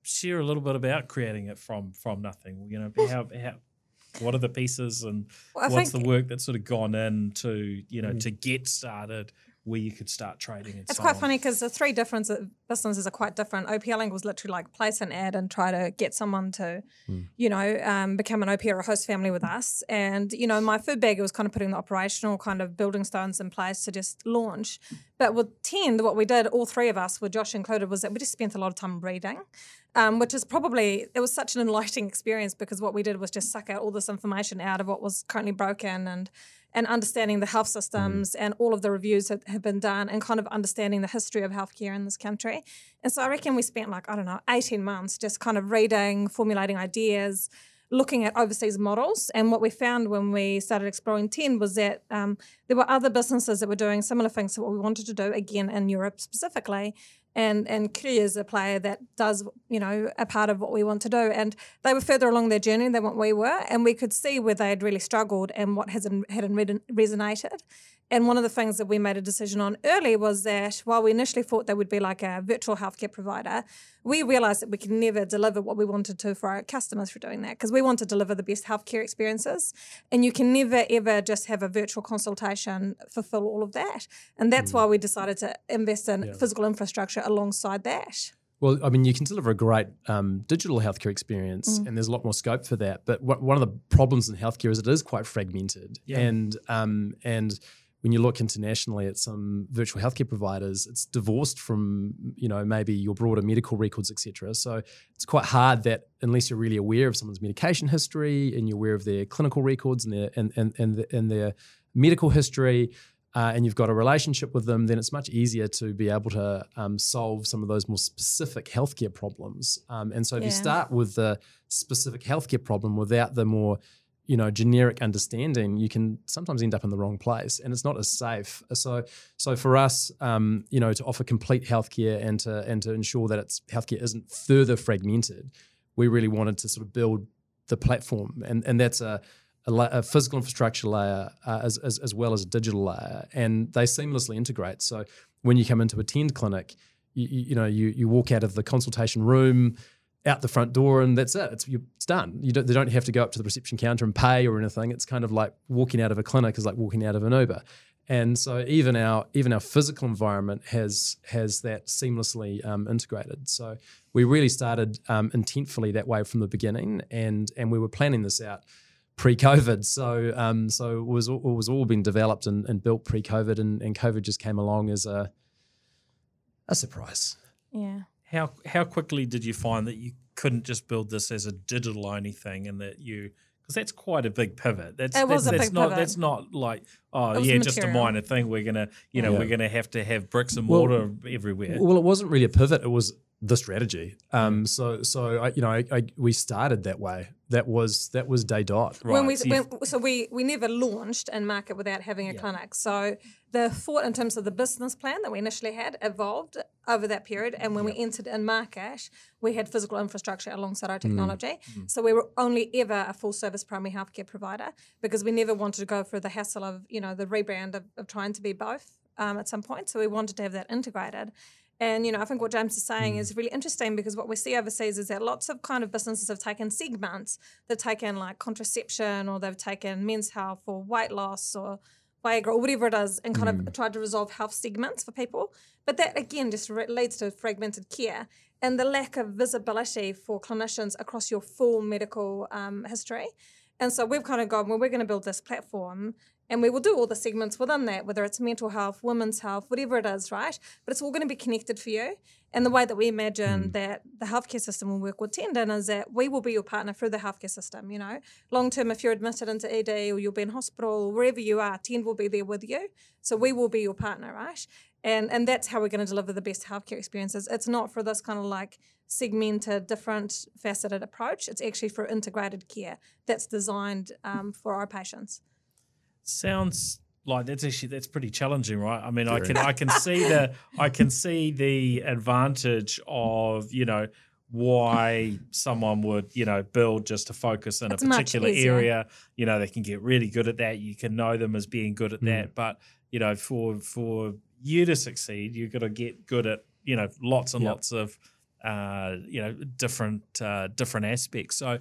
share a little bit about creating it from from nothing. You know, how how what are the pieces and Well, I what's think- the work that's sort of gone into, you know, to get started where you could start trading and It's so quite on. funny because the three different businesses are quite different. O P L Ing was literally like place an ad and try to get someone to, Mm. you know, um, become an O P or a host family with us. And, you know, my food bag was kind of putting the operational kind of building stones in place to just launch. But with Tend, what we did, all three of us, with Josh included, was that we just spent a lot of time reading, um, which is probably, it was such an enlightening experience because what we did was just suck out all this information out of what was currently broken and and understanding the health systems and all of the reviews that have been done and kind of understanding the history of healthcare in this country. And so I reckon we spent like, I don't know, eighteen months just kind of reading, formulating ideas, looking at overseas models. And what we found when we started exploring Tend was that um, there were other businesses that were doing similar things to what we wanted to do, again, in Europe specifically. And and Kiri is a player that does, you know, a part of what we want to do. And they were further along their journey than what we were. And we could see where they had really struggled and what hasn't hadn't resonated. And one of the things that we made a decision on early was that while we initially thought they would be like a virtual healthcare provider, we realized that we could never deliver what we wanted to for our customers for doing that, because we want to deliver the best healthcare experiences. And you can never, ever just have a virtual consultation fulfill all of that. And that's mm. why we decided to invest in yeah. physical infrastructure alongside that. Well, I mean, you can deliver a great um, digital healthcare experience, mm. and there's a lot more scope for that. But what, one of the problems in healthcare is it is quite fragmented, yeah. and um, and when you look internationally at some virtual healthcare providers, it's divorced from, you know, maybe your broader medical records, et cetera. So it's quite hard that unless you're really aware of someone's medication history and you're aware of their clinical records and their and and and, the, and their medical history, uh, and you've got a relationship with them, then it's much easier to be able to um, solve some of those more specific healthcare problems. Um, and so if yeah. you start with the specific healthcare problem without the more you know, generic understanding, you can sometimes end up in the wrong place, and it's not as safe. So, so for us, um, you know, to offer complete healthcare and to and to ensure that it's healthcare isn't further fragmented, we really wanted to sort of build the platform, and and that's a a, a physical infrastructure layer uh, as, as as well as a digital layer, and they seamlessly integrate. So when you come into a Tend clinic, you, you, you know, you you walk out of the consultation room, out the front door, and that's it. It's you, it's done. You don't, they don't have to go up to the reception counter and pay or anything. It's kind of like walking out of a clinic is like walking out of an Uber. And so even our even our physical environment has has that seamlessly um, integrated. So we really started um, intentfully that way from the beginning, and and we were planning this out pre-COVID. So um, so it was it was all been developed and, and built pre-COVID, and, and COVID just came along as a a surprise. Yeah. How how quickly did you find that you couldn't just build this as a digital only thing, and that you because that's quite a big pivot. That's it was that's, a that's big not pivot. That's not like oh yeah, material. just a minor thing. We're gonna you know yeah. we're gonna have to have bricks and well, mortar everywhere. Well, it wasn't really a pivot. It was the strategy. Um, so so I, you know I, I, we started that way. That was that was day dot. Right. When we so, when, so we we never launched in market without having a yeah. clinic. So the thought in terms of the business plan that we initially had evolved over that period, and when yep. we entered in market, we had physical infrastructure alongside our technology. Mm. So we were only ever a full service primary healthcare provider because we never wanted to go through the hassle of you know the rebrand of, of trying to be both um, at some point. So we wanted to have that integrated. And, you know, I think what James is saying mm. is really interesting because what we see overseas is that lots of kind of businesses have taken segments. They've taken like contraception, or they've taken men's health or weight loss or Viagra or whatever it is, and kind mm. of tried to resolve health segments for people. But that, again, just re- leads to fragmented care and the lack of visibility for clinicians across your full medical um, history. And so we've kind of gone, well, we're going to build this platform, and we will do all the segments within that, whether it's mental health, women's health, whatever it is, right? But it's all going to be connected for you. And the way that we imagine mm. that the healthcare system will work with Tend is that we will be your partner through the healthcare system, you know. Long term, if you're admitted into E D or you'll be in hospital or wherever you are, Tend will be there with you. So we will be your partner, right? And and that's how we're going to deliver the best healthcare experiences. It's not for this kind of like segmented, different, faceted approach. It's actually for integrated care that's designed um, for our patients. Sounds like that's actually that's pretty challenging, right? I mean, Very. I can I can see the I can see the advantage of you know why someone would you know build just to focus in it's a particular area. You know, they can get really good at that. You can know them as being good at mm. that, but you know, for for you to succeed, you've got to get good at you know lots and yep. lots of uh, you know, different uh, different aspects. So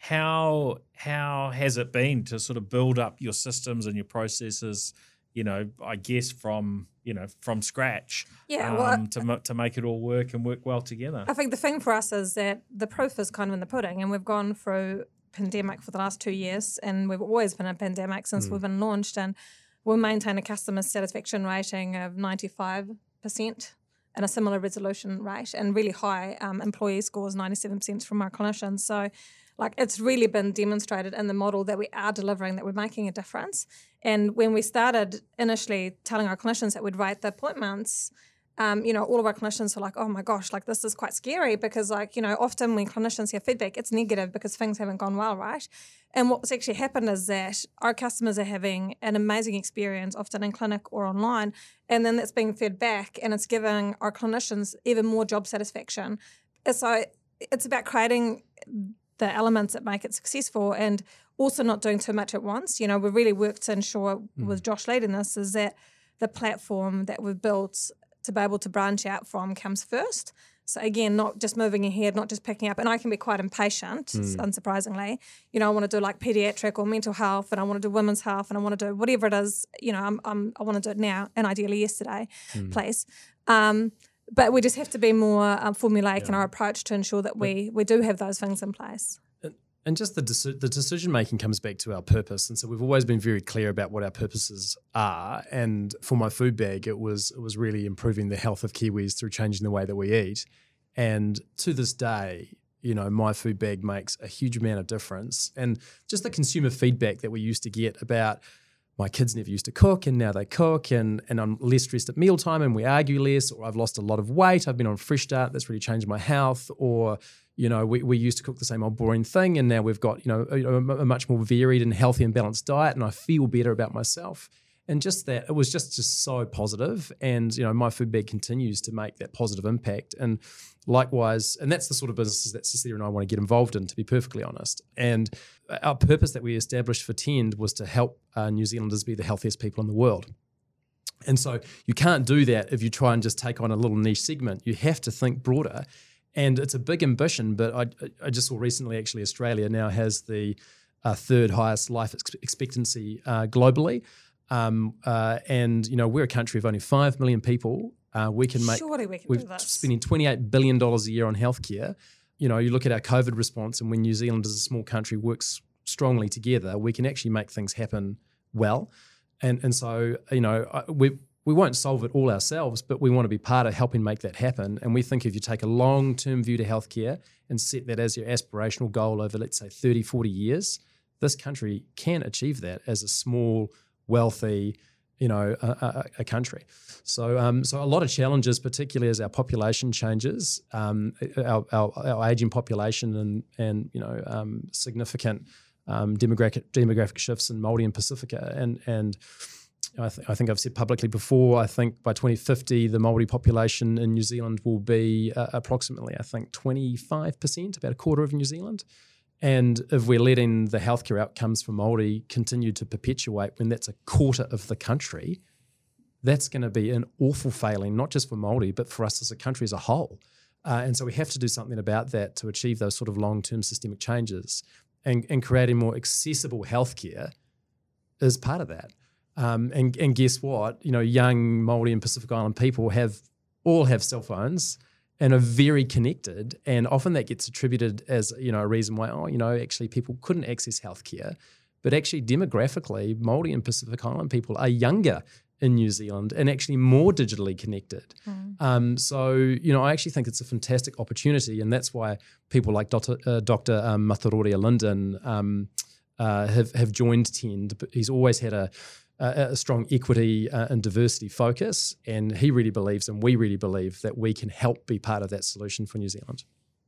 how how has it been to sort of build up your systems and your processes, you know, I guess from, you know, from scratch, Yeah, um, well, to, ma- to make it all work and work well together? I think the thing for us is that the proof is kind of in the pudding, and we've gone through pandemic for the last two years, and we've always been in a pandemic since mm. we've been launched, and we'll maintain a customer satisfaction rating of ninety-five percent and a similar resolution rate, and really high um, employee scores, ninety-seven percent from our clinicians. So like it's really been demonstrated in the model that we are delivering, that we're making a difference. And when we started initially telling our clinicians that we'd write the appointments, um, you know, all of our clinicians were like, oh my gosh, like this is quite scary, because like, you know, often when clinicians hear feedback, it's negative because things haven't gone well, right? And what's actually happened is that our customers are having an amazing experience, often in clinic or online, and then that's being fed back, and it's giving our clinicians even more job satisfaction. So it's about creating the elements that make it successful, and also not doing too much at once. You know, we really worked to ensure, mm. with Josh leading this, is that the platform that we've built to be able to branch out from comes first. So again, not just moving ahead, not just picking up. And I can be quite impatient, mm. unsurprisingly. You know, I want to do like pediatric or mental health, and I want to do women's health, and I want to do whatever it is. You know, I'm, I'm I want to do it now, and ideally yesterday, mm. please. Um, But we just have to be more um, formulaic yeah. in our approach to ensure that we we do have those things in place. And, and just the deci- the decision making comes back to our purpose, and so we've always been very clear about what our purposes are. And for my food bag, it was it was really improving the health of Kiwis through changing the way that we eat. And to this day, you know, my food bag makes a huge amount of difference. And just the consumer feedback that we used to get about, my kids never used to cook and now they cook, and, and I'm less stressed at mealtime and we argue less, or I've lost a lot of weight, I've been on Fresh Start, that's really changed my health, or, you know, we, we used to cook the same old boring thing and now we've got, you know, a, a much more varied and healthy and balanced diet, and I feel better about myself. And just that, it was just, just so positive. And, you know, my food bag continues to make that positive impact. And likewise, and that's the sort of businesses that Cecilia and I want to get involved in, to be perfectly honest. And our purpose that we established for Tend was to help uh, New Zealanders be the healthiest people in the world. And so you can't do that if you try and just take on a little niche segment. You have to think broader. And it's a big ambition, but I, I just saw recently, actually, Australia now has the uh, third highest life ex- expectancy uh, globally. Um, uh, and, you know, we're a country of only five million people. Uh, we can make, Surely we can we're do this. spending twenty-eight billion dollars a year on healthcare. You know, you look at our COVID response, and when New Zealand as a small country works strongly together, we can actually make things happen well. And and so, you know, we we won't solve it all ourselves, but we want to be part of helping make that happen. And we think if you take a long-term view to healthcare and set that as your aspirational goal over, let's say, thirty, forty years, this country can achieve that as a small, wealthy, you know, a, a, a country. So, um, so a lot of challenges, particularly as our population changes, um, our, our, our aging population, and and you know, um, significant um, demographic demographic shifts in Māori and Pacifica, and and I, th- I think I've said publicly before, I think by twenty fifty the Māori population in New Zealand will be uh, approximately, I think, twenty-five percent, about a quarter of New Zealand. And if we're letting the healthcare outcomes for Māori continue to perpetuate when that's a quarter of the country, that's going to be an awful failing, not just for Māori, but for us as a country as a whole. Uh, and so we have to do something about that to achieve those sort of long-term systemic changes. And, and creating more accessible healthcare is part of that. Um, and, and guess what? You know, young Māori and Pacific Island people have all have cell phones and are very connected, and often that gets attributed as, you know, a reason why, oh, you know, actually people couldn't access healthcare. But actually demographically, Māori and Pacific Island people are younger in New Zealand and actually more digitally connected. Mm. Um, so, you know, I actually think it's a fantastic opportunity, and that's why people like Doctor Uh, Doctor Um, Mataroria Linden um, uh, have, have joined Tend. But he's always had a a strong equity uh, and diversity focus, and he really believes, and we really believe, that we can help be part of that solution for New Zealand.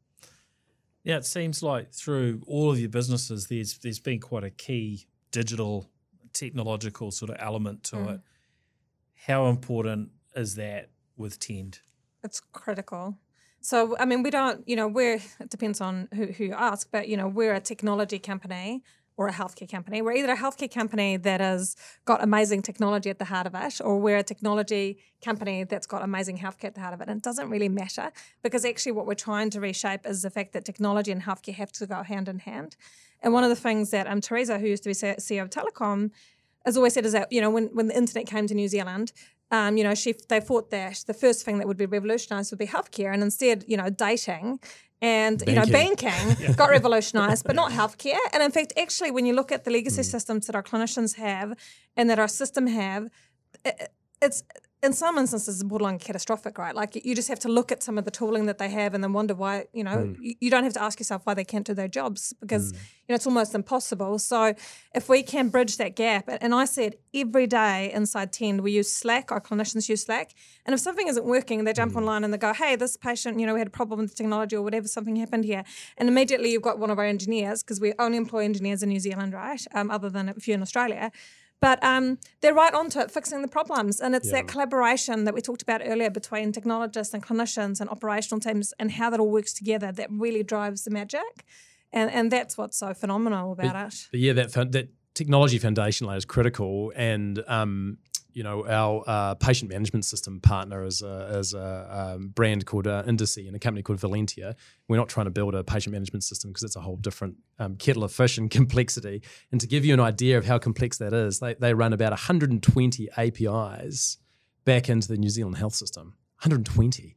Yeah, it seems like through all of your businesses, there's there's been quite a key digital, technological sort of element to mm. it. How important is that with Tend? It's critical. So, I mean, we don't, you know, we're, it depends on who, who you ask, but, you know, we're a technology company. or a healthcare company. We're either a healthcare company that has got amazing technology at the heart of it, or we're a technology company that's got amazing healthcare at the heart of it. And it doesn't really matter, because actually what we're trying to reshape is the fact that technology and healthcare have to go hand in hand. And one of the things that um, Teresa, who used to be C E O of Telecom, has always said is that, you know, when, when the internet came to New Zealand, um, you know, she they thought that the first thing that would be revolutionised would be healthcare, and instead, you know, dating and banking. you know banking yeah. got revolutionised, but not healthcare. And in fact, actually, when you look at the legacy mm. systems that our clinicians have and that our system have, it, it's in some instances borderline catastrophic, right? Like you just have to look at some of the tooling that they have and then wonder why, you know, mm. you, you don't have to ask yourself why they can't do their jobs, because, mm. you know, it's almost impossible. So if we can bridge that gap, and I said every day inside Tend, we use Slack, our clinicians use Slack, and if something isn't working, they jump mm. online and they go, hey, this patient, you know, we had a problem with the technology or whatever, something happened here. And immediately you've got one of our engineers, because we only employ engineers in New Zealand, right, um, other than a few in Australia. But um, they're right onto it, fixing the problems. And it's yeah. that collaboration that we talked about earlier between technologists and clinicians and operational teams, and how that all works together, that really drives the magic. And and that's what's so phenomenal about but, it. But yeah, that that technology foundation layer is critical. And, um, you know, our uh, patient management system partner is a, is a um, brand called uh, Indici and a company called Valentia. We're not trying to build a patient management system, because it's a whole different um, kettle of fish and complexity. And to give you an idea of how complex that is, they, they run about one hundred twenty A P Is back into the New Zealand health system. one hundred twenty.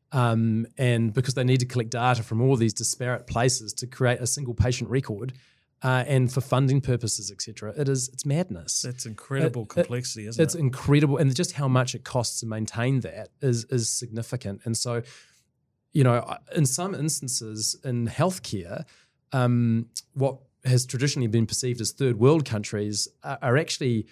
Um, and because they need to collect data from all these disparate places to create a single patient record, Uh, and for funding purposes, et cetera, it is it's madness. That's incredible it, complexity, it, isn't it's it? It's incredible, and just how much it costs to maintain that is is significant. And so, you know, in some instances in healthcare, um, what has traditionally been perceived as third world countries are, are actually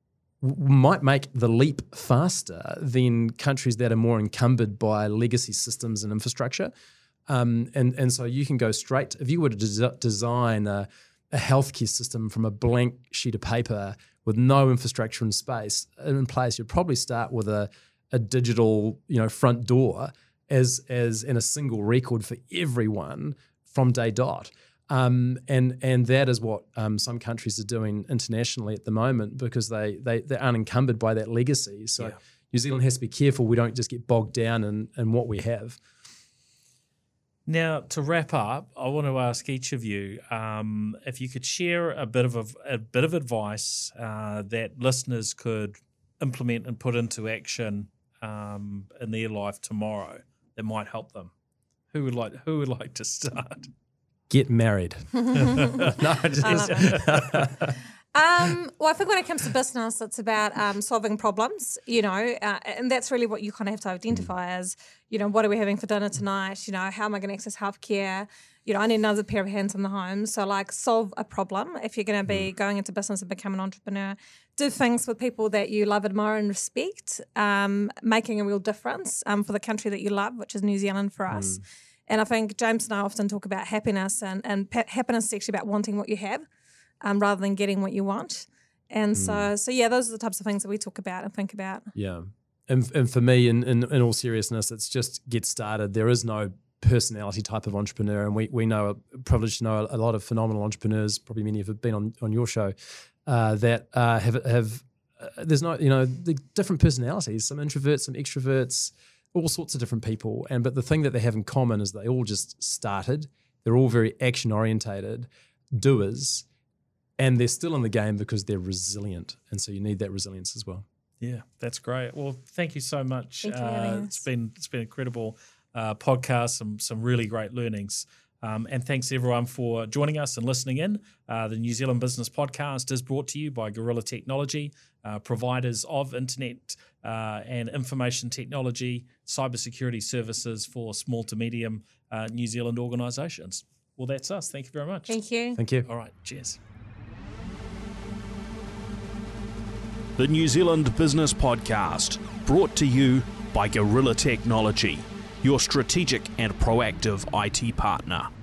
might make the leap faster than countries that are more encumbered by legacy systems and infrastructure. Um, and and so you can go straight, if you were to des- design a a healthcare system from a blank sheet of paper with no infrastructure in space in place, you'd probably start with a, a digital, you know, front door as as in a single record for everyone from day dot. Um, and and that is what um, some countries are doing internationally at the moment, because they they they're unencumbered by that legacy. So yeah. New Zealand has to be careful we don't just get bogged down in, in what we have. Now, to wrap up, I want to ask each of you um, if you could share a bit of a, a bit of advice uh, that listeners could implement and put into action um, in their life tomorrow that might help them. Who would like Who would like to start? Get married. No, just, I love it. Um, well, I think when it comes to business, it's about um, solving problems, you know, uh, and that's really what you kind of have to identify as, you know, what are we having for dinner tonight? You know, how am I going to access healthcare? You know, I need another pair of hands in the home. So, like, solve a problem. If you're going to be going into business and become an entrepreneur, do things with people that you love, admire, and respect, um, making a real difference um, for the country that you love, which is New Zealand for us. Mm. And I think James and I often talk about happiness, and, and pa- happiness is actually about wanting what you have. Um, rather than getting what you want. And mm. so, so yeah, those are the types of things that we talk about and think about. Yeah. And and for me, in, in, in all seriousness, it's just get started. There is no personality type of entrepreneur. And we we know, privileged to know a lot of phenomenal entrepreneurs, probably many have been on, on your show, uh, that uh, have, have uh, there's no, you know, the different personalities, some introverts, some extroverts, all sorts of different people. And but the thing that they have in common is they all just started. They're all very action orientated, doers. And they're still in the game because they're resilient. And so you need that resilience as well. Yeah, that's great. Well, thank you so much. Thank you, uh, it's been it's been an incredible uh, podcast, some some really great learnings. Um, and thanks everyone for joining us and listening in. Uh, the New Zealand Business Podcast is brought to you by Gorilla Technology, uh, providers of internet uh, and information technology, cybersecurity services for small to medium uh, New Zealand organisations. Well, that's us. Thank you very much. Thank you. Thank you. All right. Cheers. The New Zealand Business Podcast, brought to you by Gorilla Technology, your strategic and proactive I T partner.